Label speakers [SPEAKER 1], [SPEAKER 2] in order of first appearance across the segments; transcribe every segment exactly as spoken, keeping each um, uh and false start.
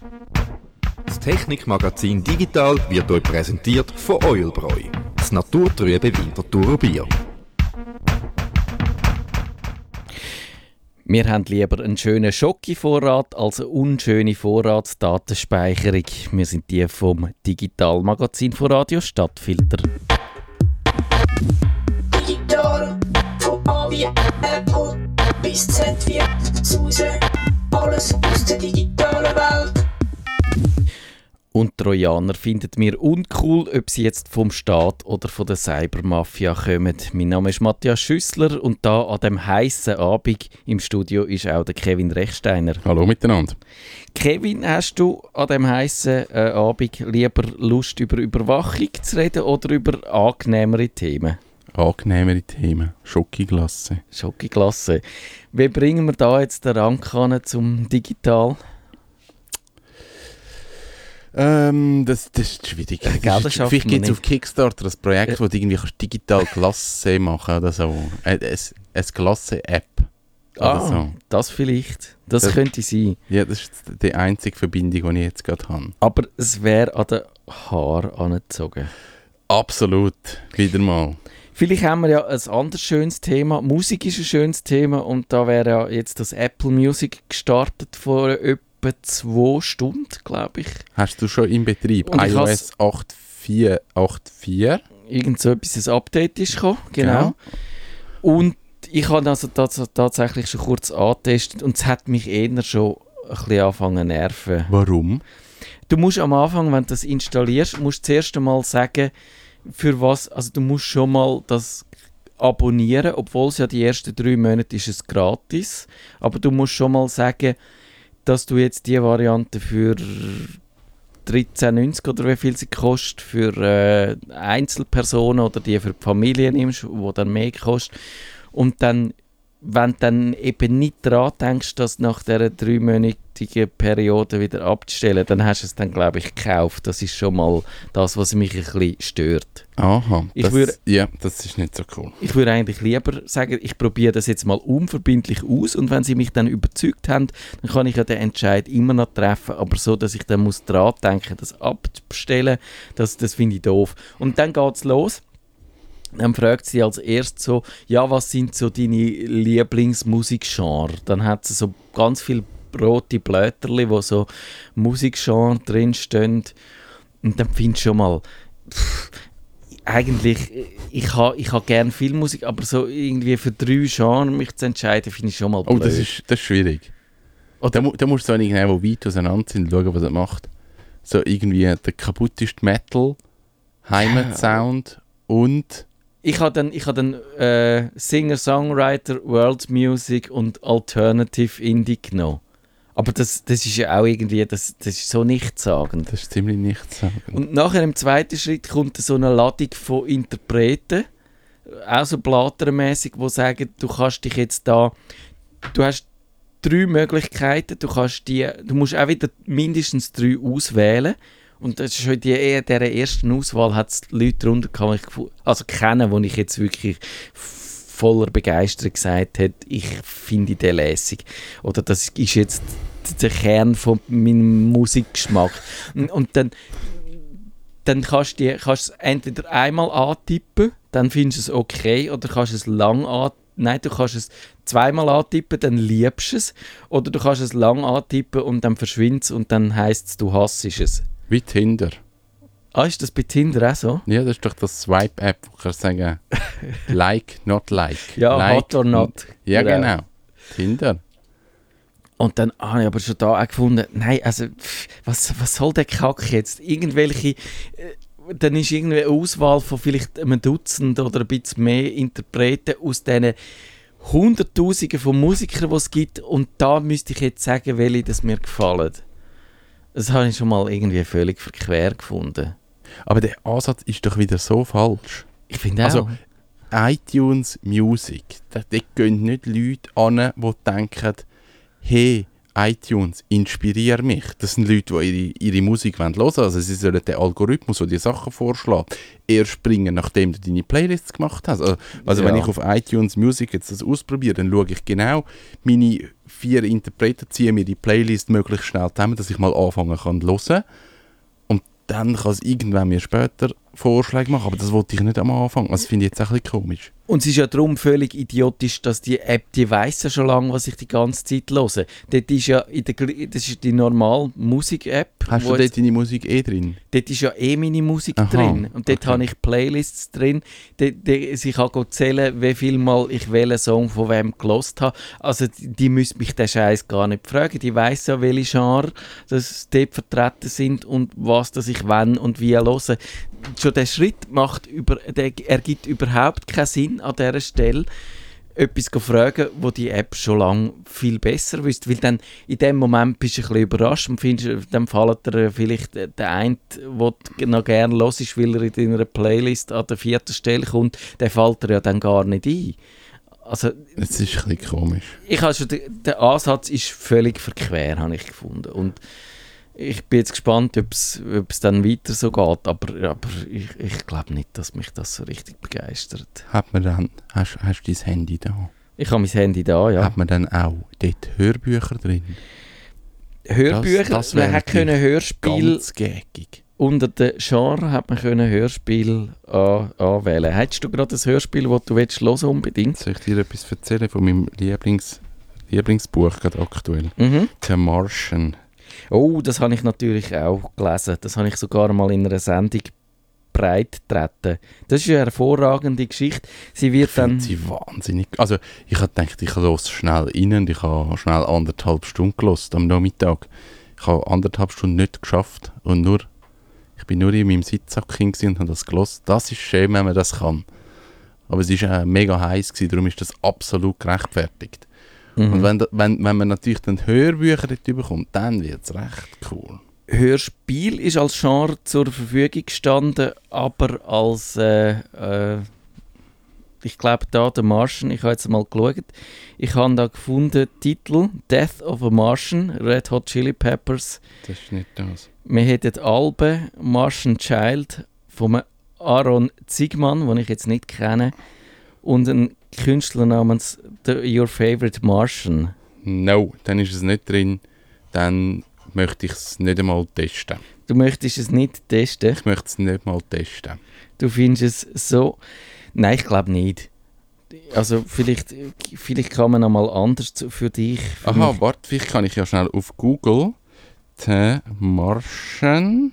[SPEAKER 1] Das Technikmagazin Digital wird euch präsentiert von Oilbräu, das naturtrübe Winterthurer Bier.
[SPEAKER 2] Wir haben lieber einen schönen Schoki-Vorrat als eine unschöne Vorratsdatenspeicherung. Wir sind die vom Digital-Magazin von Radio Stadtfilter.
[SPEAKER 3] Digital, von A wie Apple bis Z wie Suse, alles aus der digitalen Welt.
[SPEAKER 2] Und Trojaner finden wir uncool, ob sie jetzt vom Staat oder von der Cybermafia kommen. Mein Name ist Matthias Schüssler und da an dem heißen Abend im Studio ist auch der Kevin Rechsteiner.
[SPEAKER 4] Hallo miteinander.
[SPEAKER 2] Kevin, hast du an dem heißen äh, Abend lieber Lust, über Überwachung zu reden oder über angenehmere Themen?
[SPEAKER 4] Angenehmere Themen. Schokoglasse.
[SPEAKER 2] Schokoglasse. Wie bringen wir da jetzt den Rang zum Digital?
[SPEAKER 4] Ähm, das, das ist schwierig.
[SPEAKER 2] Äh, gell, das schafft
[SPEAKER 4] Vielleicht
[SPEAKER 2] man
[SPEAKER 4] gibt es
[SPEAKER 2] nicht.
[SPEAKER 4] auf Kickstarter ein Projekt, ja, wo du irgendwie kannst digital Glasse machen oder so. Eine, eine Glasse-App.
[SPEAKER 2] Ah,
[SPEAKER 4] so.
[SPEAKER 2] Das vielleicht. Das, das könnte sein.
[SPEAKER 4] Ja, das ist die einzige Verbindung, die ich jetzt gerade habe.
[SPEAKER 2] Aber es wäre an den Haaren angezogen.
[SPEAKER 4] Absolut. Wieder mal.
[SPEAKER 2] Vielleicht haben wir ja ein anderes schönes Thema. Musik ist ein schönes Thema und da wäre ja jetzt das Apple Music gestartet vor etwa zwei Stunden, glaube ich.
[SPEAKER 4] Hast du schon in Betrieb?
[SPEAKER 2] Und ich
[SPEAKER 4] iOS acht Punkt vier Punkt vier?
[SPEAKER 2] Irgend so etwas, ein Update ist gekommen, genau.
[SPEAKER 4] Genau.
[SPEAKER 2] Und ich habe also tats- tatsächlich schon kurz angetestet und es hat mich eher schon ein bisschen angefangen zu nerven.
[SPEAKER 4] Warum?
[SPEAKER 2] Du musst am Anfang, wenn du das installierst, musst du zuerst einmal sagen, für was, also du musst schon mal das abonnieren, obwohl es ja die ersten drei Monate ist es gratis, aber du musst schon mal sagen, dass du jetzt die Variante für dreizehn neunzig oder wie viel sie kostet, für äh, Einzelpersonen oder die für die Familie nimmst, wo dann mehr kostet. Und dann, wenn du dann eben nicht daran denkst, das nach dieser dreimonatigen Periode wieder abzustellen, dann hast du es dann, glaube ich, gekauft. Das ist schon mal das, was mich ein bisschen stört.
[SPEAKER 4] Aha,
[SPEAKER 2] Ich
[SPEAKER 4] das,
[SPEAKER 2] würd-
[SPEAKER 4] ja, das ist nicht so cool.
[SPEAKER 2] Ich würde eigentlich lieber sagen, ich probiere das jetzt mal unverbindlich aus und wenn sie mich dann überzeugt haben, dann kann ich ja den Entscheid immer noch treffen, aber so, dass ich dann muss dran denken, das abzustellen, das, das finde ich doof. Und dann geht es los. Dann fragt sie als erstes so, ja, was sind so deine Lieblingsmusikgenre? Dann hat sie so ganz viele rote Blätterli, wo so Musikgenre drinstehen. Und dann findest du schon mal, pff, eigentlich, ich habe ich ha gerne viel Musik, aber so irgendwie für drei Genres mich zu entscheiden, finde ich schon mal blöd.
[SPEAKER 4] Oh, das ist, das ist schwierig.
[SPEAKER 2] Oder-
[SPEAKER 4] Da, mu- da musst du so einen nehmen, der weit auseinander sind, schauen, was er macht. So irgendwie der kaputteste Metal, Heimatsound und...
[SPEAKER 2] Ich habe dann, ich hab dann äh, Singer, Songwriter, World Music und Alternative Indie genommen. Aber das, das ist ja auch irgendwie, das, das ist so nichtssagend.
[SPEAKER 4] Das ist ziemlich nichtssagend.
[SPEAKER 2] Und nachher im zweiten Schritt kommt so eine Ladung von Interpreten, auch so blatermässig, die sagen, du kannst dich jetzt da, du hast drei Möglichkeiten, du kannst die, du musst auch wieder mindestens drei auswählen. Und das ist schon die, in dieser ersten Auswahl hat es Leute darunter gehabt, die ich gefu- also kennen, wo ich jetzt wirklich voller Begeisterung gesagt habe, ich finde den lässig. Oder das ist jetzt der Kern von meinem Musikgeschmack. Und, und dann, dann kannst du die- kannst du es entweder einmal antippen, dann findest du es okay, oder kannst du es lang antippen. Nein, du kannst es zweimal antippen, dann liebst du es. Oder du kannst es lang antippen und dann verschwindet es und dann heisst es, du hasst es.
[SPEAKER 4] Wie Tinder.
[SPEAKER 2] Ah, ist das bei Tinder auch so?
[SPEAKER 4] Ja, das ist doch das Swipe-App, wo du kannst sagen, like, not like.
[SPEAKER 2] Ja,
[SPEAKER 4] like,
[SPEAKER 2] hot or not.
[SPEAKER 4] Ja,
[SPEAKER 2] Genau.
[SPEAKER 4] genau. Tinder.
[SPEAKER 2] Und dann habe ich aber schon da auch gefunden, nein, also pff, was, was soll der Kack jetzt? Irgendwelche, äh, dann ist irgendwie eine Auswahl von vielleicht einem Dutzend oder ein bisschen mehr Interpreten aus diesen Hunderttausenden von Musikern, die es gibt. Und da müsste ich jetzt sagen, welche das mir gefallen. Das habe ich schon mal irgendwie völlig verquer gefunden.
[SPEAKER 4] Aber der Ansatz ist doch wieder so falsch.
[SPEAKER 2] Ich finde auch.
[SPEAKER 4] Also, iTunes Music, da, da gehen nicht Leute an, die denken, hey, iTunes, inspiriere mich. Das sind Leute, die ihre, ihre Musik hören wollen. Also sie sollen den Algorithmus, der die Sachen vorschlägt, erst bringen, nachdem du deine Playlists gemacht hast. Also, also
[SPEAKER 2] Ja.
[SPEAKER 4] wenn ich auf iTunes Music jetzt das ausprobiere, dann schaue ich genau meine vier Interpreten, ziehe mir die Playlist möglichst schnell zusammen, dass ich mal anfangen kann zu hören. Und dann kann es irgendwann mir später Vorschläge machen. Aber das wollte ich nicht am Anfang. Also das finde ich jetzt auch ein bisschen komisch.
[SPEAKER 2] Und es ist ja darum völlig idiotisch, dass die App, die weiss ja schon lange, was ich die ganze Zeit höre. Dort ist ja in der, gl- das ist die normale Musik-App.
[SPEAKER 4] Hast
[SPEAKER 2] wo
[SPEAKER 4] du
[SPEAKER 2] jetzt-
[SPEAKER 4] dort deine Musik eh drin?
[SPEAKER 2] Dort ist ja eh meine Musik
[SPEAKER 4] Aha,
[SPEAKER 2] drin. Und dort
[SPEAKER 4] okay.
[SPEAKER 2] habe ich Playlists drin. Dort, dort, ich kann go zählen, wie viel Mal ich welchen Song von wem gelost habe. Also die, die müsste mich den Scheiß gar nicht fragen. Die weiss ja, welche Genre dass dort vertreten sind und was dass ich wann und wie höre. Schon der Schritt macht über, der ergibt überhaupt keinen Sinn an dieser Stelle, etwas zu fragen, wo die App schon lange viel besser wüsste. Weil dann in dem Moment bist du ein bisschen überrascht und findest, dann fällt dir vielleicht der eine, den du noch gerne hörst, weil er in deiner Playlist an der vierten Stelle kommt, der fällt dir ja dann gar nicht ein. Also,
[SPEAKER 4] Das ist ein bisschen komisch.
[SPEAKER 2] ich habe schon, der, der Ansatz ist völlig verquer, habe ich gefunden. Und ich bin jetzt gespannt, ob es dann weiter so geht, aber, aber ich, ich glaube nicht, dass mich das so richtig begeistert.
[SPEAKER 4] Hat man dann, hast, hast du dein Handy da?
[SPEAKER 2] Ich habe mein Handy da, ja.
[SPEAKER 4] Hat man dann auch dort Hörbücher drin?
[SPEAKER 2] Hörbücher,
[SPEAKER 4] das- das wäre
[SPEAKER 2] man hat können Hörspiel
[SPEAKER 4] Ganz gägig.
[SPEAKER 2] unter den Genre hat man können Hörspiel an, anwählen. Hättest du gerade ein Hörspiel, das du willst, hören unbedingt?
[SPEAKER 4] Soll ich dir etwas erzählen von meinem Lieblings, Lieblingsbuch gerade aktuell?
[SPEAKER 2] Mhm.
[SPEAKER 4] The Martian.
[SPEAKER 2] Oh, das habe ich natürlich auch gelesen. Das habe ich sogar mal in einer Sendung breit getreten. Das ist eine hervorragende Geschichte. Sie wird
[SPEAKER 4] Ich
[SPEAKER 2] dann...
[SPEAKER 4] finde sie wahnsinnig. Also ich habe gedacht, ich höre schnell rein und ich habe schnell anderthalb Stunden gehört am Nachmittag. Ich habe anderthalb Stunden nicht geschafft und nur, ich bin nur in meinem Sitzsack gewesen und habe das gehört. Das ist schön, wenn man das kann. Aber es war äh, mega heiß gewesen, darum ist das absolut gerechtfertigt.
[SPEAKER 2] Mhm.
[SPEAKER 4] Und wenn, da- wenn, wenn man natürlich dann Hörbücher dort bekommt, dann wird es recht cool.
[SPEAKER 2] Hörspiel ist als Genre zur Verfügung gestanden, aber als, äh, äh, ich glaube da, der Martian, ich habe jetzt mal geschaut, ich habe da gefunden, Titel Death of a Martian, Red Hot Chili Peppers.
[SPEAKER 4] Das ist nicht das.
[SPEAKER 2] Wir hätten Alben, Martian Child von Aaron Zigman, den ich jetzt nicht kenne, und einen Künstler namens The, Your Favorite Martian.
[SPEAKER 4] No, dann ist es nicht drin. Dann möchte ich es nicht einmal testen.
[SPEAKER 2] Du möchtest es nicht testen?
[SPEAKER 4] Ich möchte es nicht mal testen.
[SPEAKER 2] Du findest es so... Nein, ich glaube nicht. Also vielleicht, vielleicht kann man noch mal anders zu- für dich... Für
[SPEAKER 4] Aha,
[SPEAKER 2] mich-
[SPEAKER 4] warte, vielleicht kann ich ja schnell auf Google The Martian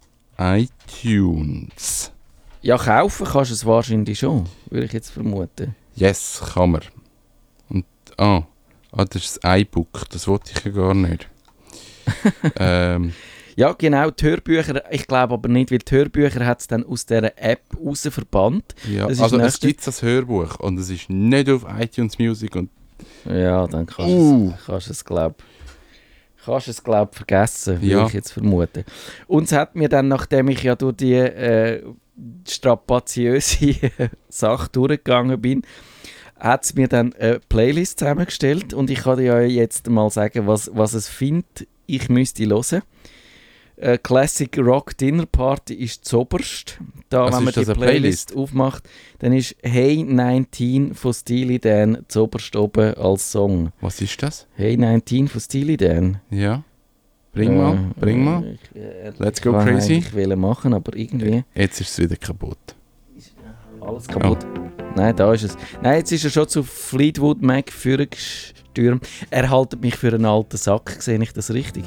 [SPEAKER 4] iTunes.
[SPEAKER 2] Ja, kaufen kannst du es wahrscheinlich schon, würde ich jetzt vermuten.
[SPEAKER 4] Yes, kann man. Und, ah, ah das ist das iBook, das wollte ich ja gar nicht. ähm,
[SPEAKER 2] Ja, genau, die Hörbücher, ich glaube aber nicht, weil die Hörbücher hat es dann aus dieser App raus verbannt.
[SPEAKER 4] ja,
[SPEAKER 2] Das ist
[SPEAKER 4] also es
[SPEAKER 2] nächste-
[SPEAKER 4] gibt das Hörbuch und es ist nicht auf iTunes Music und
[SPEAKER 2] Ja, dann kannst du
[SPEAKER 4] Uh.
[SPEAKER 2] es, kannst du es glaube kannst du es, glaub, vergessen, würde
[SPEAKER 4] Ja.
[SPEAKER 2] ich jetzt vermuten. Und es hat mir dann, nachdem ich ja durch die äh, strapaziöse Sache durchgegangen bin, hat es mir dann eine Playlist zusammengestellt und ich kann dir ja jetzt mal sagen, was, was es findet, ich müsste hören. Äh, Classic Rock Dinner Party ist zoberst. Da,
[SPEAKER 4] Was
[SPEAKER 2] wenn man
[SPEAKER 4] ist das,
[SPEAKER 2] die
[SPEAKER 4] eine
[SPEAKER 2] Playlist,
[SPEAKER 4] Playlist?
[SPEAKER 2] aufmacht, dann ist Hey neunzehn von Steely Dan zoberst oben als Song.
[SPEAKER 4] was ist das?
[SPEAKER 2] Hey neunzehn von Steely Dan.
[SPEAKER 4] Ja, bring mal,
[SPEAKER 2] Äh,
[SPEAKER 4] bring mal.
[SPEAKER 2] Ich, äh,
[SPEAKER 4] Let's
[SPEAKER 2] ich
[SPEAKER 4] go
[SPEAKER 2] kann
[SPEAKER 4] crazy.
[SPEAKER 2] eigentlich wollen machen, aber irgendwie
[SPEAKER 4] Jetzt ist es wieder kaputt.
[SPEAKER 2] alles kaputt. Nein, da ist es. Nein, jetzt ist er schon zu Fleetwood Mac vorgestürmt. Er haltet mich für einen alten Sack, sehe ich das richtig?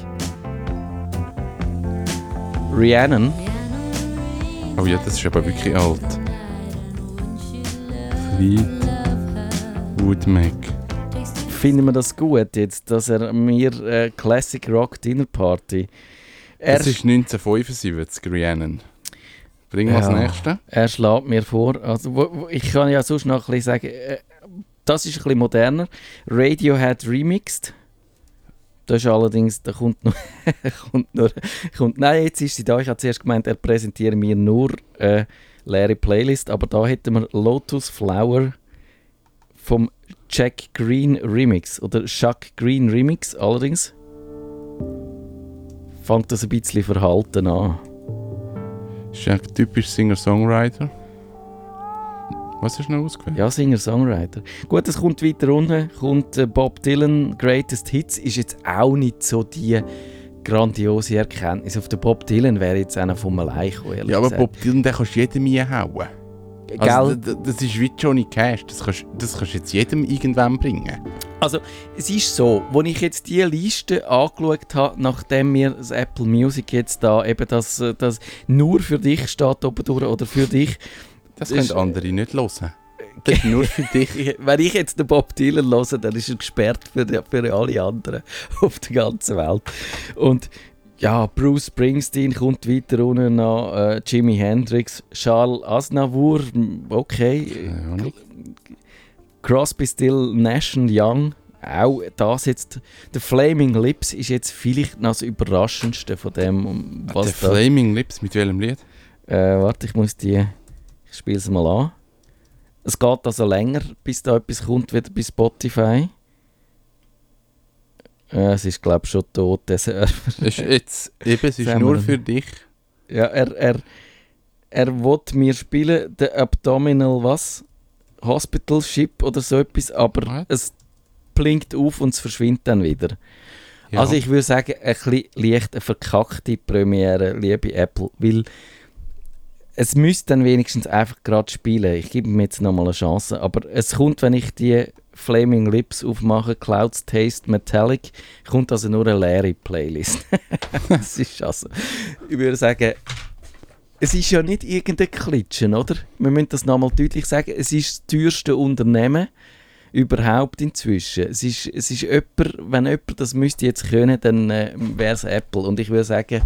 [SPEAKER 2] Rhiannon.
[SPEAKER 4] Oh ja, das ist aber wirklich alt. Fleetwood Mac.
[SPEAKER 2] Finden wir das gut jetzt, dass er mir äh, Classic Rock Dinner Party... Er,
[SPEAKER 4] Das ist neunzehnhundertfünfundsiebzig, Rhiannon. Bring mal das
[SPEAKER 2] Ja.
[SPEAKER 4] nächste.
[SPEAKER 2] er schlägt mir vor, also, wo, wo, ich kann ja sonst noch ein bisschen sagen, äh, das ist ein bisschen moderner. Radiohead Remixed. Das ist allerdings, da kommt noch, kommt nur, kommt, nein, jetzt ist sie da. Ich habe zuerst gemeint, er präsentiert mir nur äh, leere Playlist, aber da hätten wir Lotus Flower vom Jack Green Remix oder Chuck Green Remix allerdings. fängt das ein bisschen verhalten an.
[SPEAKER 4] Ist ja typisch Singer-Songwriter. Was hast du noch ausgewählt?
[SPEAKER 2] Ja, Singer-Songwriter. Gut, es kommt weiter unten, kommt äh, Bob Dylan, Greatest Hits, ist jetzt auch nicht so die grandiose Erkenntnis. Auf den Bob Dylan wäre jetzt einer von allein gekommen, ehrlich
[SPEAKER 4] Ja, aber
[SPEAKER 2] gesagt.
[SPEAKER 4] Bob Dylan, den kannst du jedem einhauen. Also, d- d- das ist wie Johnny Cash, das kannst das kannst du jetzt jedem irgendwann bringen.
[SPEAKER 2] Also, es ist so, als ich jetzt diese Liste angeschaut habe, nachdem mir das Apple Music jetzt da eben das, äh, das nur für dich steht oben durch oder für dich.
[SPEAKER 4] Das
[SPEAKER 2] Das ist-
[SPEAKER 4] können andere nicht hören. Das ist nur für dich.
[SPEAKER 2] Wenn ich jetzt den Bob Dylan höre, dann ist er gesperrt für, die, für alle anderen auf der ganzen Welt. Und ja, Bruce Springsteen kommt weiter unten noch, äh, Jimi Hendrix, Charles Aznavour, okay,
[SPEAKER 4] Ja, nicht.
[SPEAKER 2] Crosby, Still, Nash und Young, auch das jetzt. Der Flaming Lips ist jetzt vielleicht noch das Überraschendste von dem,
[SPEAKER 4] Der
[SPEAKER 2] was da...
[SPEAKER 4] Flaming Lips, mit welchem Lied?
[SPEAKER 2] Äh, warte, ich muss die... Ich spiele es mal an. Es geht also länger, bis da etwas kommt, wieder bei Spotify. Äh, es ist, glaube ich, schon tot, der Server.
[SPEAKER 4] Es ist jetzt, eben, es ist
[SPEAKER 2] Sagen
[SPEAKER 4] nur
[SPEAKER 2] wir
[SPEAKER 4] für dich.
[SPEAKER 2] Ja, er, er, er will mir spielen, der Abdominal, was? Hospital Ship oder so etwas, aber
[SPEAKER 4] Was?
[SPEAKER 2] es blinkt auf und es verschwindet dann wieder.
[SPEAKER 4] Ja.
[SPEAKER 2] Also ich würde sagen, ein bisschen leicht eine verkackte Premiere, liebe Apple, weil es müsste dann wenigstens einfach gerade spielen. Ich gebe ihm jetzt nochmal eine Chance, aber es kommt, wenn ich die Flaming Lips aufmache, Clouds Taste Metallic, kommt also nur eine leere Playlist. Das ist also, ich würde sagen, es ist ja nicht irgendein Klitschen, oder? Wir müssen das nochmal deutlich sagen, es ist das teuerste Unternehmen überhaupt inzwischen. Es ist, es ist jemand, wenn jemand das müsste jetzt können, dann äh, wäre es Apple. Und ich würde sagen,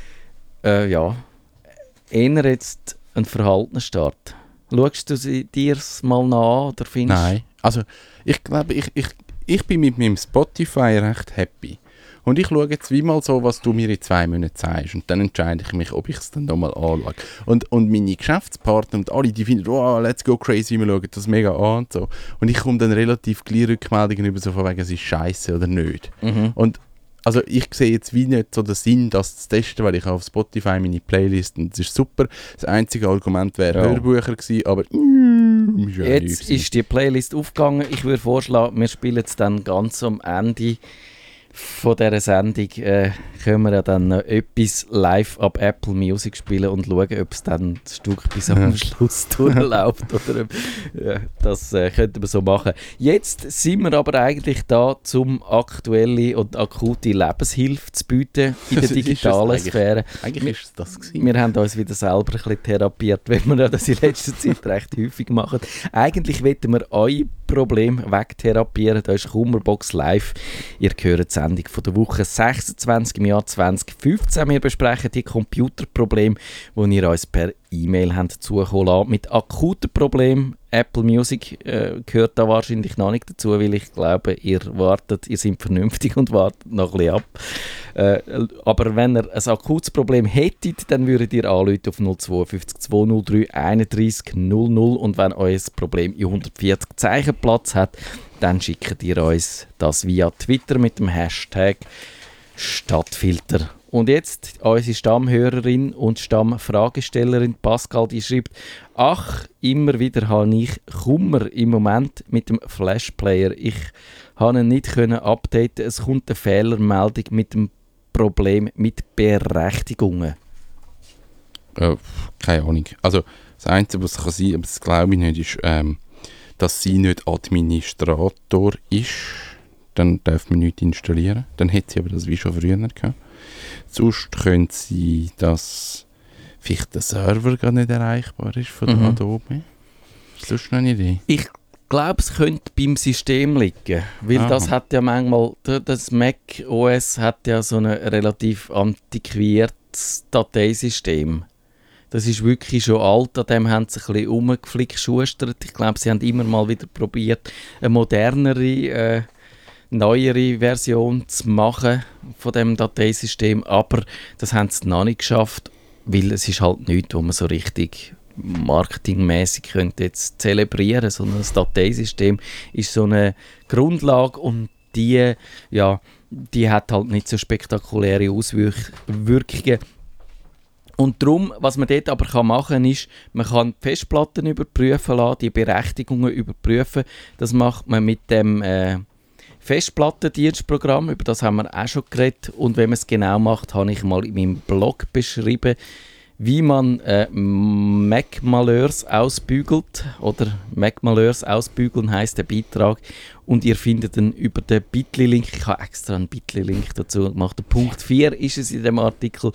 [SPEAKER 2] äh, ja, eher jetzt ein verhaltener Start. Schaust du sie dir mal nach oder findest
[SPEAKER 4] Nein, also ich glaube, ich, ich, ich bin mit meinem Spotify recht happy. Und ich schaue jetzt wie mal so, was du mir in zwei Monaten sagst. Und dann entscheide ich mich, ob ich es dann nochmal anschaue. Und, und meine Geschäftspartner und alle, die finden, oh, let's go crazy, wir schauen das mega an und so. Und ich komme dann relativ gleich Rückmeldungen über, so von wegen, es ist scheiße oder nicht.
[SPEAKER 2] Mhm.
[SPEAKER 4] Und also ich sehe jetzt wie nicht so den Sinn, das zu testen, weil ich habe auf Spotify meine Playlist und das ist super. Das einzige Argument wäre
[SPEAKER 2] Ja.
[SPEAKER 4] Hörbücher gewesen, aber mm, ist ja
[SPEAKER 2] Jetzt
[SPEAKER 4] nichts.
[SPEAKER 2] ist die Playlist aufgegangen. Ich würde vorschlagen, wir spielen es dann ganz am Ende von dieser Sendung. Äh, können wir ja dann noch etwas live ab Apple Music spielen und schauen, ob es dann das Stück bis am Schluss durchläuft. Oder ob, ja, das äh, könnten wir so machen. Jetzt sind wir aber eigentlich da, um aktuelle und akute Lebenshilfe zu bieten in der
[SPEAKER 4] Das ist es
[SPEAKER 2] digitalen
[SPEAKER 4] eigentlich.
[SPEAKER 2] Sphäre.
[SPEAKER 4] Eigentlich ist es das gewesen.
[SPEAKER 2] Wir haben uns wieder selber ein bisschen therapiert, wenn wir ja das in letzter Zeit recht häufig machen. Eigentlich wollten wir euer Problem wegtherapieren. Da ist Kummerbox live. Ihr hört die Sendung von der Woche sechsundzwanzig im Jahr zwanzig fünfzehn. Wir besprechen die Computerprobleme, die ihr uns per E-Mail habt zukommen lassen. Mit akuten Problemen. Apple Music äh, gehört da wahrscheinlich noch nicht dazu, weil ich glaube, ihr wartet, ihr seid vernünftig und wartet noch ein bisschen ab. Äh, aber wenn ihr ein akutes Problem hättet, dann würdet ihr anrufen auf null zwei fünf zwei null drei einunddreißig null null und wenn euer Problem in hundertvierzig Zeichen Platz hat, dann schickt ihr uns das via Twitter mit dem Hashtag Stadtfilter. Und jetzt unsere Stammhörerin und Stammfragestellerin Pascal, die schreibt: Ach, immer wieder habe ich Kummer im Moment mit dem Flashplayer. Ich habe ihn nicht können updaten. Es kommt eine Fehlermeldung mit dem Problem mit Berechtigungen.
[SPEAKER 4] Äh, keine Ahnung. Also das Einzige, was kann sein, aber das glaube ich nicht, ist, ähm, dass sie nicht Administrator ist. Dann darf man nichts installieren. Dann hätte sie aber das wie schon früher gehabt. Sonst könnte sie, dass vielleicht der Server gar nicht erreichbar ist von
[SPEAKER 2] Mhm.
[SPEAKER 4] der Adobe. Ist das noch eine Idee?
[SPEAKER 2] Ich glaube, es könnte beim System liegen, weil
[SPEAKER 4] Aha.
[SPEAKER 2] das hat ja manchmal, das Mac O S hat ja so ein relativ antiquiertes Dateisystem. Das ist wirklich schon alt, an dem haben sie ein bisschen rumgeflickschustert. Ich glaube, sie haben immer mal wieder probiert, eine modernere, äh, neuere Version zu machen von dem Dateisystem, aber das haben sie noch nicht geschafft, weil es ist halt nichts, wo man so richtig marketingmäßig könnte jetzt zelebrieren, sondern das Dateisystem ist so eine Grundlage und die, ja, die hat halt nicht so spektakuläre Auswirkungen. Und darum, was man dort aber kann machen kann, ist, man kann die Festplatten überprüfen lassen, die Berechtigungen überprüfen. Das macht man mit dem äh, Festplattendienstprogramm, über das haben wir auch schon geredet. Und wenn man es genau macht, habe ich mal in meinem Blog beschrieben, wie man äh, Mac-Malheurs ausbügelt. Oder Mac-Malheurs ausbügeln heisst der Beitrag. Und ihr findet ihn über den Bitly-Link. Ich habe extra einen Bitly-Link dazu gemacht. Der Punkt vier ist es in dem Artikel.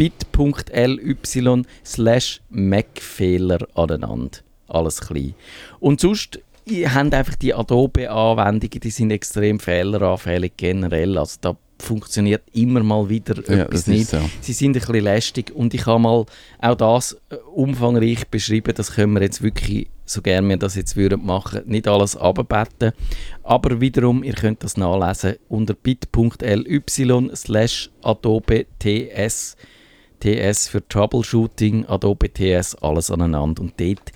[SPEAKER 2] bit.ly slash Mac-Fehler aneinander. Alles klein. Und sonst ihr habt einfach die Adobe-Anwendungen, die sind extrem fehleranfällig generell. Also da funktioniert immer mal wieder
[SPEAKER 4] ja,
[SPEAKER 2] etwas nicht. So. Sie sind ein bisschen lästig und ich habe mal auch das umfangreich beschrieben, das können wir jetzt wirklich, so gerne wir das jetzt würden machen, nicht alles runterbetten. Aber wiederum, ihr könnt das nachlesen unter bit.ly slash Adobe T S. T S für Troubleshooting, Adobe T S, alles aneinander. Und dort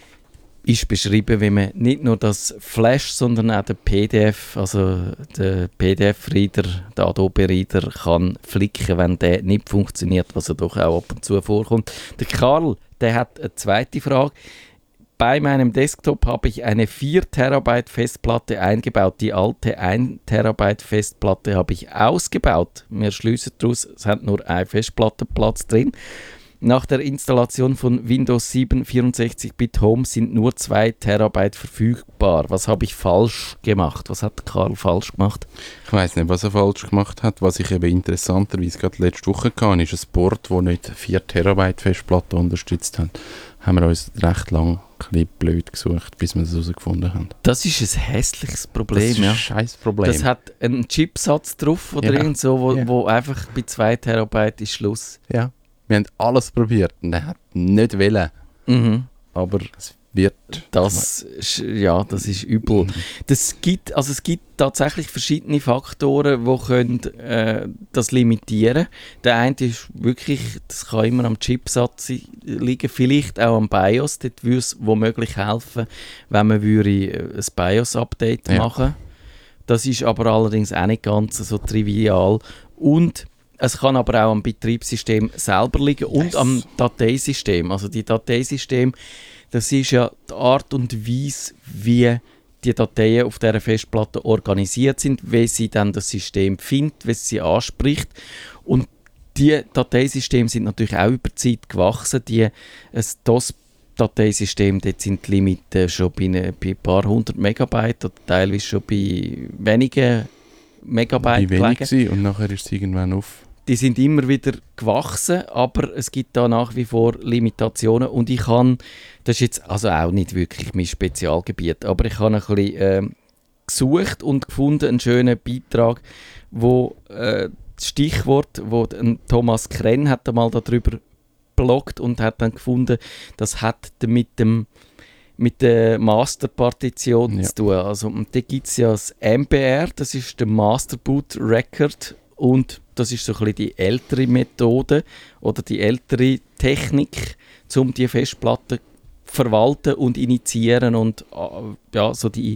[SPEAKER 2] ist beschrieben, wie man nicht nur das Flash, sondern auch den P D F, also den P D F-Reader, den Adobe-Reader kann flicken, wenn der nicht funktioniert, was ja doch auch ab und zu vorkommt. Der Karl, der hat eine zweite Frage. Bei meinem Desktop habe ich eine vier Terabyte Festplatte eingebaut. Die alte ein Terabyte Festplatte habe ich ausgebaut. Wir schließen daraus, es hat nur ein Festplattenplatz drin. Nach der Installation von Windows sieben vierundsechzig Bit Home sind nur zwei Terabyte verfügbar. Was habe ich falsch gemacht? Was hat Karl falsch gemacht?
[SPEAKER 4] Ich weiss nicht, was er falsch gemacht hat. Was ich eben interessanterweise gerade letzte Woche hatte, ist ein Board, das nicht vier Terabyte Festplatte unterstützt hat. Haben wir uns recht lang ein bisschen blöd gesucht, bis wir das herausgefunden haben.
[SPEAKER 2] Das ist ein hässliches Problem.
[SPEAKER 4] Das ist ein
[SPEAKER 2] ja.
[SPEAKER 4] scheiß Problem.
[SPEAKER 2] Das hat einen Chipsatz drauf oder
[SPEAKER 4] ja.
[SPEAKER 2] irgend so, wo,
[SPEAKER 4] ja.
[SPEAKER 2] wo einfach bei zwei Terabyte ist Schluss.
[SPEAKER 4] Ja. Wir haben alles probiert und er hat nicht wollen.
[SPEAKER 2] Mhm.
[SPEAKER 4] Aber es wird...
[SPEAKER 2] Das, ja, das ist übel. Das gibt, also es gibt tatsächlich verschiedene Faktoren, die können, äh, das limitieren. Der eine ist wirklich, das kann immer am Chipsatz liegen, vielleicht auch am BIOS. Dort würde es womöglich helfen, wenn man würde ein BIOS-Update
[SPEAKER 4] ja.
[SPEAKER 2] machen. Das ist aber allerdings auch nicht ganz so trivial. Und es kann aber auch am Betriebssystem selber liegen und yes. am Dateisystem. Also die Dateisystem, das ist ja die Art und Weise, wie die Dateien auf dieser Festplatte organisiert sind, wie sie dann das System findet, wie sie anspricht. Und die Dateisysteme sind natürlich auch über die Zeit gewachsen. Die, ein DOS-Dateisystem, dort sind die Limiten schon bei, eine, bei ein paar hundert Megabyte oder teilweise schon bei wenigen Megabyte
[SPEAKER 4] bei wenig gelegen. Und nachher ist es irgendwann auf.
[SPEAKER 2] Die sind immer wieder gewachsen, aber es gibt da nach wie vor Limitationen und ich kann, das ist jetzt also auch nicht wirklich mein Spezialgebiet, aber ich habe ein bisschen äh, gesucht und gefunden, einen schönen Beitrag, wo äh, das Stichwort, wo Thomas Krenn hat einmal darüber bloggt und hat dann gefunden, das hat mit dem mit der Masterpartition ja. zu tun. Also, und da gibt es ja das M B R, das ist der Master Boot Record. Und das ist so ein bisschen die ältere Methode oder die ältere Technik, um die Festplatte zu verwalten und initiieren und ja, so die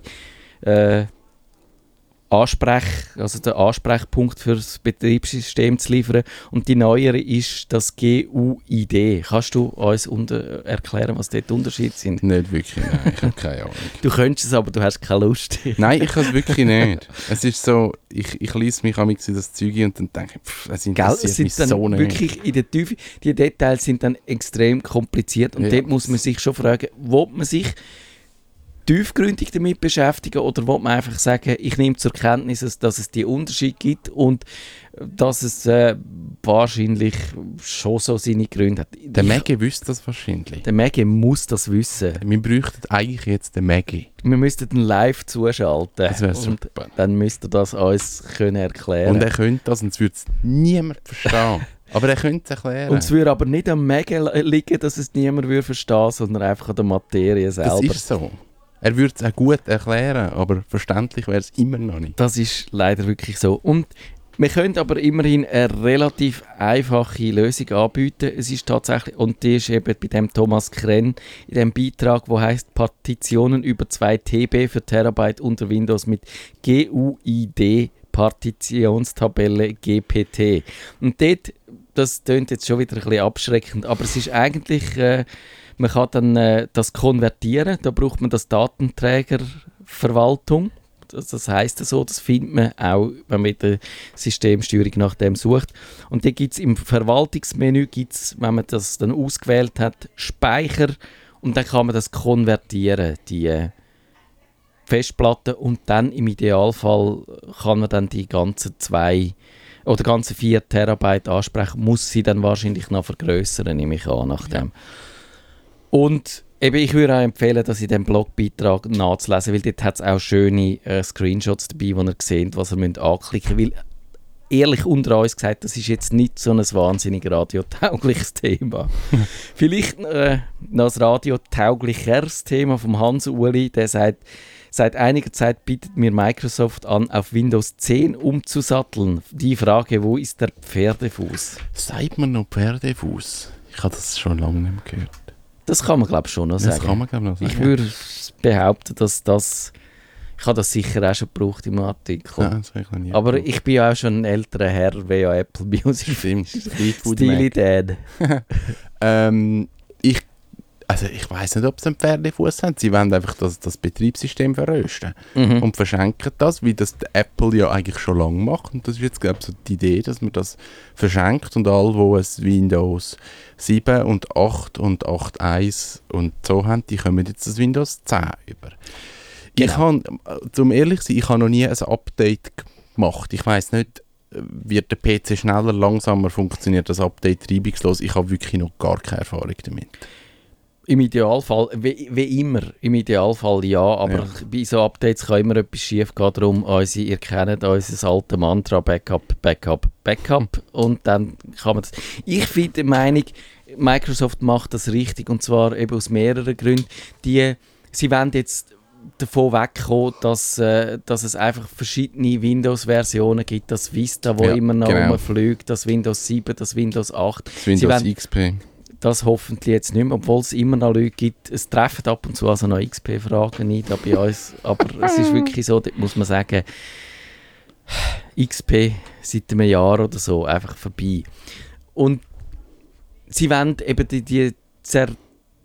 [SPEAKER 2] äh, Ansprech, also den Ansprechpunkt für das Betriebssystem zu liefern. Und die neuere ist das G U I D. Kannst du uns unter- erklären, was dort die Unterschiede sind?
[SPEAKER 4] Nicht wirklich, nein, ich habe keine Ahnung.
[SPEAKER 2] Du könntest es, aber du hast keine Lust.
[SPEAKER 4] Nein, ich kann es wirklich nicht. Es ist so, ich, ich lese mich an das Zeug und dann denke ich, pff, es interessiert
[SPEAKER 2] Gell,
[SPEAKER 4] mich
[SPEAKER 2] sind
[SPEAKER 4] so
[SPEAKER 2] dann
[SPEAKER 4] nicht.
[SPEAKER 2] Wirklich in der Tiefe, die Details sind dann extrem kompliziert und
[SPEAKER 4] ja.
[SPEAKER 2] dort muss man sich schon fragen, will man sich tiefgründig damit beschäftigen oder will man einfach sagen, ich nehme zur Kenntnis, dass es die Unterschiede gibt und dass es äh, wahrscheinlich schon so seine Gründe hat.
[SPEAKER 4] Der Maggie wüsste das wahrscheinlich.
[SPEAKER 2] Der Maggie muss das wissen.
[SPEAKER 4] Wir bräuchten eigentlich jetzt den Maggie.
[SPEAKER 2] Wir müssten ihn live zuschalten.
[SPEAKER 4] Das wäre
[SPEAKER 2] und
[SPEAKER 4] super.
[SPEAKER 2] Dann müsste er das uns können erklären.
[SPEAKER 4] Und er könnte das und es würde es niemand verstehen. Aber er könnte es erklären.
[SPEAKER 2] Und es würde aber nicht am Maggie liegen, dass es niemand würde verstehen, sondern einfach an der Materie selber.
[SPEAKER 4] Das ist so. Er würde es auch gut erklären, aber verständlich wäre es immer noch nicht.
[SPEAKER 2] Das ist leider wirklich so. Und wir können aber immerhin eine relativ einfache Lösung anbieten. Es ist tatsächlich, und die ist eben bei dem Thomas Krenn in dem Beitrag, wo heißt Partitionen über zwei T B für Terabyte unter Windows mit G U I D Partitionstabelle G P T. Und dort, das klingt jetzt schon wieder ein bisschen abschreckend, aber es ist eigentlich, äh, man kann dann äh, das konvertieren, da braucht man das Datenträgerverwaltung. Das, das heisst so, das findet man auch, wenn man in der Systemsteuerung nach dem sucht. Und dann gibt es im Verwaltungsmenü, gibt's, wenn man das dann ausgewählt hat, Speicher und dann kann man das konvertieren, die äh, Festplatte, und dann im Idealfall kann man dann die ganzen zwei oder ganze vier Terabyte ansprechen, muss sie dann wahrscheinlich noch vergrößern, nehme ich an, nach dem. Und eben, ich würde auch empfehlen, das in diesem Blogbeitrag nachzulesen, weil dort hat es auch schöne äh, Screenshots dabei, wo ihr seht, was ihr müsst anklicken müsst. Weil, ehrlich unter uns gesagt, das ist jetzt nicht so ein wahnsinnig radiotaugliches Thema. Vielleicht äh, noch ein radiotauglicheres Thema vom Hans-Uli, der sagt, seit einiger Zeit bietet mir Microsoft an, auf Windows zehn umzusatteln. Die Frage, wo ist der Pferdefuß?
[SPEAKER 4] Sagt man noch Pferdefuß? Ich habe das schon lange nicht mehr gehört.
[SPEAKER 2] Das kann man, glaube ich, schon noch sagen.
[SPEAKER 4] Das kann man, glaube ich, noch sagen.
[SPEAKER 2] Ich würde behaupten, dass das... Ich habe das sicher auch schon gebraucht im Artikel.
[SPEAKER 4] Ja, das habe ich noch nie
[SPEAKER 2] Aber
[SPEAKER 4] gebraucht.
[SPEAKER 2] ich bin ja auch schon ein älterer Herr, wie ja Apple Music.
[SPEAKER 4] Stimmt. Streetfood
[SPEAKER 2] Steely
[SPEAKER 4] Mac.
[SPEAKER 2] Dad.
[SPEAKER 4] ähm, ich, also ich weiss nicht, ob sie einen Pferdefuß haben. Sie wollen einfach das, das Betriebssystem verrösten
[SPEAKER 2] Mhm.
[SPEAKER 4] und verschenken das, wie das die Apple ja eigentlich schon lange macht. Und das ist jetzt, glaube ich, so die Idee, dass man das verschenkt und alle, die es Windows sieben und acht und acht Punkt eins und so haben, die kommen jetzt das Windows zehn über.
[SPEAKER 2] Genau.
[SPEAKER 4] Ich habe, zum ehrlich zu sein, ich habe noch nie ein Update gemacht. Ich weiss nicht, wird der P C schneller, langsamer, funktioniert das Update reibungslos. Ich habe wirklich noch gar keine Erfahrung damit.
[SPEAKER 2] Im Idealfall, wie, wie immer, im Idealfall ja, aber
[SPEAKER 4] Ja.
[SPEAKER 2] bei so Updates kann immer etwas schief gehen. Darum, unsere, ihr kennt unser altes Mantra, Backup, Backup, Backup. Und dann kann man das... Ich bin der Meinung, Microsoft macht das richtig, und zwar eben aus mehreren Gründen. Die, sie wollen jetzt davon wegkommen, dass, äh, dass es einfach verschiedene Windows-Versionen gibt. Das Vista, wo
[SPEAKER 4] Ja,
[SPEAKER 2] immer noch
[SPEAKER 4] genau.
[SPEAKER 2] rumfliegt, das Windows sieben, das Windows acht.
[SPEAKER 4] Das Windows
[SPEAKER 2] Sie wollen
[SPEAKER 4] X P.
[SPEAKER 2] das hoffentlich jetzt nicht mehr, obwohl es immer noch Leute gibt. Es treffen ab und zu also noch X P-Fragen nicht da bei uns, aber es ist wirklich so, dort muss man sagen, X P seit einem Jahr oder so einfach vorbei. Und sie wollen eben die, die Zerzettelung,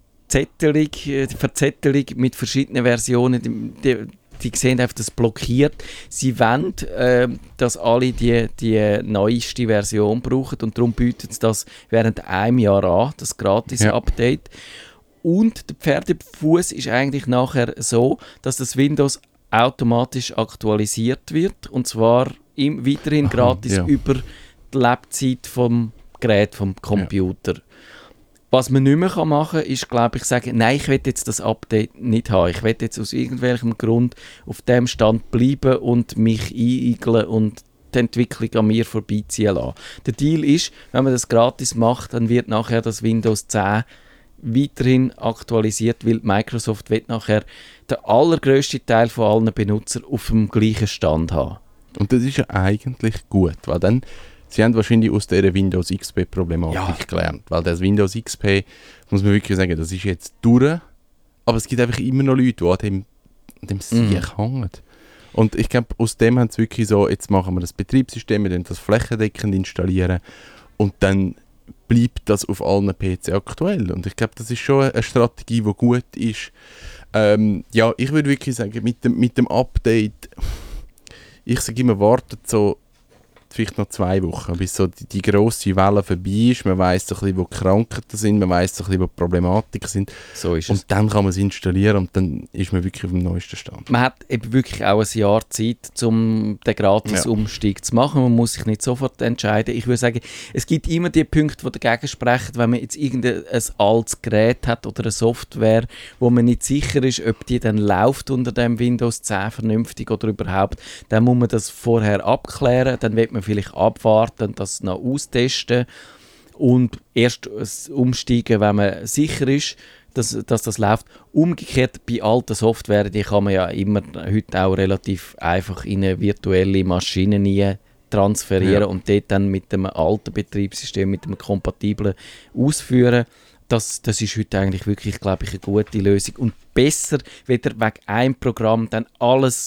[SPEAKER 2] die Verzettelung mit verschiedenen Versionen, die, die, die sehen einfach, das blockiert. Sie wollen, äh, dass alle die, die neueste Version brauchen, und darum bieten sie das während einem Jahr an, das Gratis-Update. Ja. Und der Pferdefuß ist eigentlich nachher so, dass das Windows automatisch aktualisiert wird, und zwar im, weiterhin
[SPEAKER 4] Aha,
[SPEAKER 2] gratis
[SPEAKER 4] ja.
[SPEAKER 2] über die Lebzeit vom Gerät, vom Computer. Ja. Was man nicht mehr machen kann, ist, glaube ich, sagen, nein, ich will jetzt das Update nicht haben. Ich will jetzt aus irgendwelchem Grund auf dem Stand bleiben und mich einigeln und die Entwicklung an mir vorbeiziehen lassen. Der Deal ist, wenn man das gratis macht, dann wird nachher das Windows zehn weiterhin aktualisiert, weil Microsoft will nachher den allergrössten Teil von allen Benutzern auf dem gleichen Stand haben.
[SPEAKER 4] Und das ist ja eigentlich gut, weil dann, sie haben wahrscheinlich aus dieser Windows X P-Problematik
[SPEAKER 2] Ja.
[SPEAKER 4] gelernt, weil das Windows X P, muss man wirklich sagen, das ist jetzt durch, aber es gibt einfach immer noch Leute, die an dem, an dem Sieg hängen. Und ich glaube, aus dem haben sie wirklich so, jetzt machen wir das Betriebssystem, wir das flächendeckend installieren und dann bleibt das auf allen P C aktuell. Und ich glaube, das ist schon eine Strategie, die gut ist. Ähm, ja, ich würde wirklich sagen, mit dem, mit dem Update, ich sage immer, wartet so vielleicht noch zwei Wochen, bis so die, die grosse Welle vorbei ist. Man weiss so ein bisschen, wo die Krankheiten sind, man weiss so ein bisschen, wo die Problematiken sind.
[SPEAKER 2] So ist es.
[SPEAKER 4] Und dann kann man es installieren und dann ist man wirklich auf dem neuesten Stand.
[SPEAKER 2] Man hat eben wirklich auch ein Jahr Zeit, um den Gratis-Umstieg ja. zu machen. Man muss sich nicht sofort entscheiden. Ich würde sagen, es gibt immer die Punkte, die dagegen sprechen, wenn man jetzt irgendein altes Gerät hat oder eine Software, wo man nicht sicher ist, ob die dann läuft unter dem Windows zehn vernünftig oder überhaupt. Dann muss man das vorher abklären. Dann wird man vielleicht abwarten, das noch austesten und erst umsteigen, wenn man sicher ist, dass, dass das läuft. Umgekehrt bei alten Software, die kann man ja immer heute auch relativ einfach in eine virtuelle Maschine nie transferieren ja. und dort dann mit dem alten Betriebssystem, mit dem kompatiblen ausführen. Das, das ist heute eigentlich wirklich, glaube ich, eine gute Lösung und besser, weder wegen einem Programm dann alles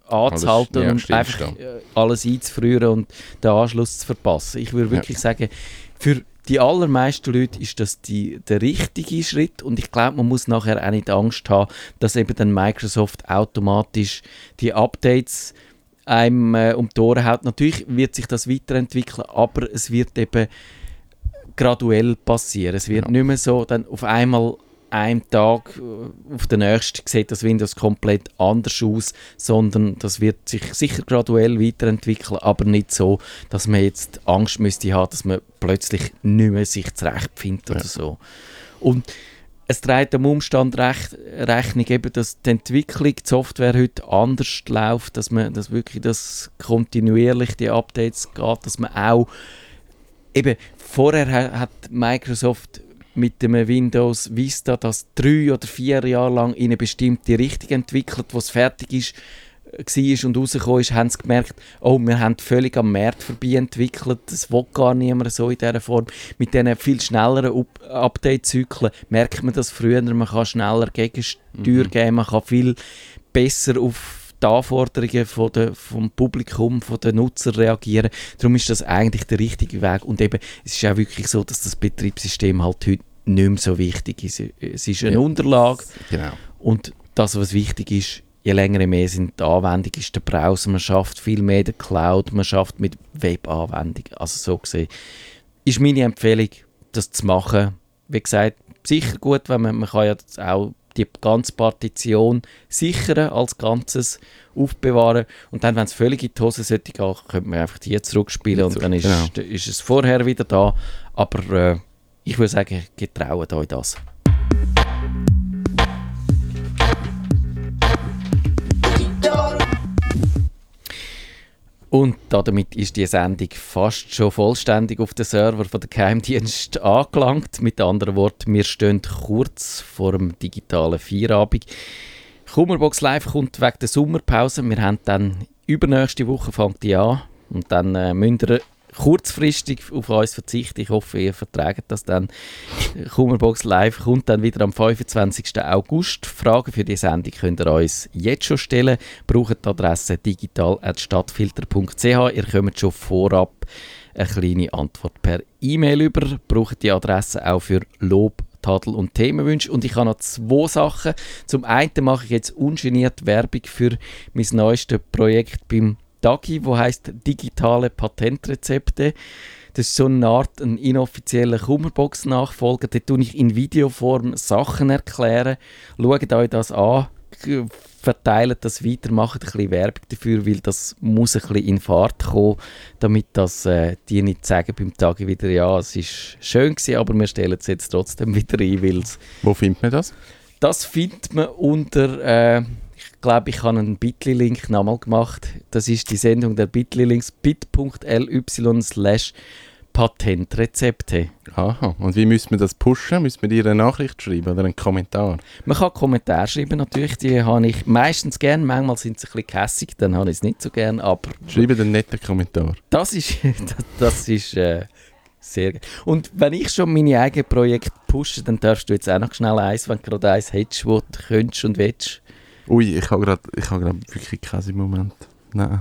[SPEAKER 2] anzuhalten
[SPEAKER 4] Alles, ja,
[SPEAKER 2] und
[SPEAKER 4] stimmt,
[SPEAKER 2] einfach
[SPEAKER 4] stimmt.
[SPEAKER 2] äh, alles einzufrieren und den Anschluss zu verpassen. Ich würde wirklich ja. sagen, für die allermeisten Leute ist das die, der richtige Schritt und ich glaube, man muss nachher auch nicht Angst haben, dass eben dann Microsoft automatisch die Updates einem äh, um die Ohren haut. Natürlich wird sich das weiterentwickeln, aber es wird eben graduell passieren. Es wird ja. nicht mehr so, dann auf einmal einem Tag auf den nächsten sieht das Windows komplett anders aus, sondern das wird sich sicher graduell weiterentwickeln, aber nicht so, dass man jetzt Angst müsste haben, dass man plötzlich nicht mehr sich zurechtfindet ja. oder so. Und es trägt dem Umstand recht, Rechnung, eben, dass die Entwicklung, die Software heute anders läuft, dass man dass wirklich das kontinuierlich die Updates geht, dass man auch eben vorher hat Microsoft mit dem Windows Vista das drei oder vier Jahre lang in eine bestimmte Richtung entwickelt, wo es fertig ist, war und rausgekommen ist, haben sie gemerkt, oh, wir haben völlig am Markt vorbei entwickelt, das will gar niemand so in dieser Form. Mit diesen viel schnelleren Up- Update-Zyklen merkt man das früher, man kann schneller Gegensteuer mhm. geben, man kann viel besser auf die Anforderungen von der, vom Publikum, von den Nutzern reagieren. Darum ist das eigentlich der richtige Weg. Und eben, es ist auch wirklich so, dass das Betriebssystem halt heute nicht mehr so wichtig ist. Es ist eine ja. Unterlage. Genau. Und das, was wichtig ist, je länger je mehr sind die Anwendungen, ist der Browser. Man schafft viel mehr in der Cloud, man schafft mit Web-Anwendungen. Also so gesehen ist meine Empfehlung, das zu machen. Wie gesagt, sicher gut, wenn man, man kann ja auch die ganze Partition sichern, als Ganzes aufbewahren. Und dann, wenn es völlig in die Hose sollte gehen, könnte man einfach hier zurückspielen und dann ist, genau. ist es vorher wieder da. Aber äh, ich würde sagen, getraut euch das. Und damit ist die Sendung fast schon vollständig auf den Server von der Geheimdienst angelangt. Mit anderen Worten, wir stehen kurz vor dem digitalen Feierabend. Kummerbox Live kommt wegen der Sommerpause. Wir haben dann übernächste Woche fängt die an. Und dann äh, müsst ihr kurzfristig auf uns verzichten. Ich hoffe, ihr verträgt das dann. Kummerbox Live kommt dann wieder am fünfundzwanzigsten August. Fragen für die Sendung könnt ihr uns jetzt schon stellen. Braucht die Adresse digital at stadtfilter punkt c h. Ihr kommt schon vorab eine kleine Antwort per E-Mail über. Braucht die Adresse auch für Lob, Tadel und Themenwünsche. Und ich habe noch zwei Sachen. Zum einen mache ich jetzt ungeniert Werbung für mein neuestes Projekt beim Dagi, wo heisst digitale Patentrezepte. Das ist so eine Art ein inoffizieller Kummerbox-Nachfolger. Da tue ich in Videoform Sachen erklären. Schaut euch das an, verteilt das weiter, macht ein bisschen Werbung dafür, weil das muss ein bisschen in Fahrt kommen, damit das, äh, die nicht sagen beim Dagi wieder, ja, es ist schön gewesen, aber wir stellen es jetzt trotzdem wieder ein. Weil's
[SPEAKER 4] Wo findet man das?
[SPEAKER 2] Das findet man unter... Äh, Ich glaube, ich habe einen Bitly-Link nochmal gemacht. Das ist die Sendung der Bitly-Links bit.ly slash Patentrezepte.
[SPEAKER 4] Aha, und wie müssen wir das pushen? Müssen wir dir eine Nachricht schreiben oder einen Kommentar?
[SPEAKER 2] Man kann Kommentare schreiben natürlich, die habe ich meistens gern. Manchmal sind sie ein bisschen kässig, dann habe ich es nicht so gern. Aber
[SPEAKER 4] schreibe einen netten Kommentar.
[SPEAKER 2] Das ist, das, das ist äh, sehr gut. Und wenn ich schon meine eigenen Projekte pushe, dann darfst du jetzt auch noch schnell eins, wenn du gerade eins hättest, wo du könntest und willst.
[SPEAKER 4] Ui, ich habe gerade hab wirklich keinen Moment. Nein.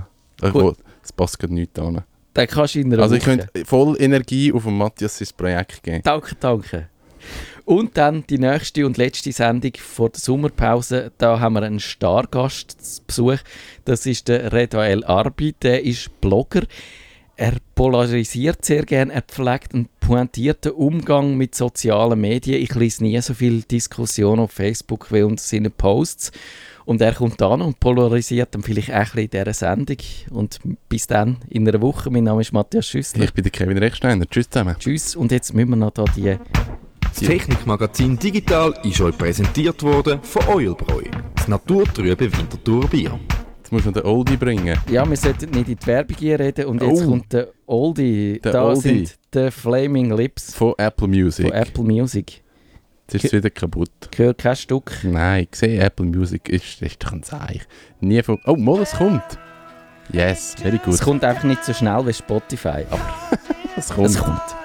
[SPEAKER 4] Es passt gerade nichts an.
[SPEAKER 2] Dann kannst du in einer
[SPEAKER 4] Also ich
[SPEAKER 2] Woche.
[SPEAKER 4] könnte voll Energie auf dem Matthias sein Projekt geben.
[SPEAKER 2] Danke, danke. Und dann die nächste und letzte Sendung vor der Sommerpause. Da haben wir einen Stargast zu Besuch. Das ist der Redael Arbi. Der ist Blogger. Er polarisiert sehr gerne, er pflegt einen pointierten Umgang mit sozialen Medien. Ich lese nie so viel Diskussion auf Facebook wie unter seinen Posts. Und er kommt an und polarisiert dann vielleicht auch ein bisschen in dieser Sendung. Und bis dann in einer Woche. Mein Name ist Matthias Schüssler.
[SPEAKER 4] Ich bin der Kevin Rechsteiner. Tschüss zusammen.
[SPEAKER 2] Tschüss. Und jetzt müssen wir noch da die...
[SPEAKER 1] Das Technikmagazin Digital ist euch präsentiert worden von Oilbräu. Das naturtrübe Winterthur Bier.
[SPEAKER 4] Jetzt muss man den Oldie bringen.
[SPEAKER 2] Ja, wir sollten nicht in die Werbung reden. Und jetzt
[SPEAKER 4] oh.
[SPEAKER 2] kommt der Oldie.
[SPEAKER 4] Der
[SPEAKER 2] da
[SPEAKER 4] Oldie.
[SPEAKER 2] sind die Flaming Lips.
[SPEAKER 4] Von Apple Music.
[SPEAKER 2] Von Apple Music.
[SPEAKER 4] Jetzt ist es wieder kaputt.
[SPEAKER 2] Gehört kein Stück.
[SPEAKER 4] Nein, ich sehe, Apple Music ist, ist doch ein Zeichen. Nie von... Oh, mal, es kommt. Yes, very good.
[SPEAKER 2] Es kommt einfach nicht so schnell wie Spotify, aber
[SPEAKER 4] es kommt.
[SPEAKER 2] Es kommt.